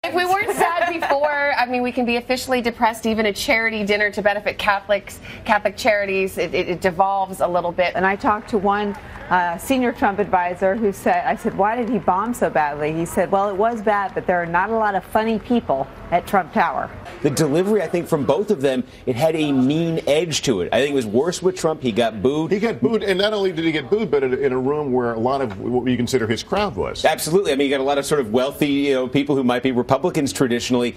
If we weren't sad before, I mean, we can be officially depressed. Even a charity dinner to benefit Catholic charities, it devolves a little bit. And I talked to one senior Trump advisor who said, I said, why did he bomb so badly? He said, well, it was bad, but there are not a lot of funny people at Trump Tower. The delivery, I think, from both of them, it had a mean edge to it. I think it was worse with Trump. He got booed. He got booed, and not only did he get booed, but in a room where a lot of what you consider his crowd was. Absolutely. I mean, you got a lot of sort of wealthy, people who might be Republicans traditionally.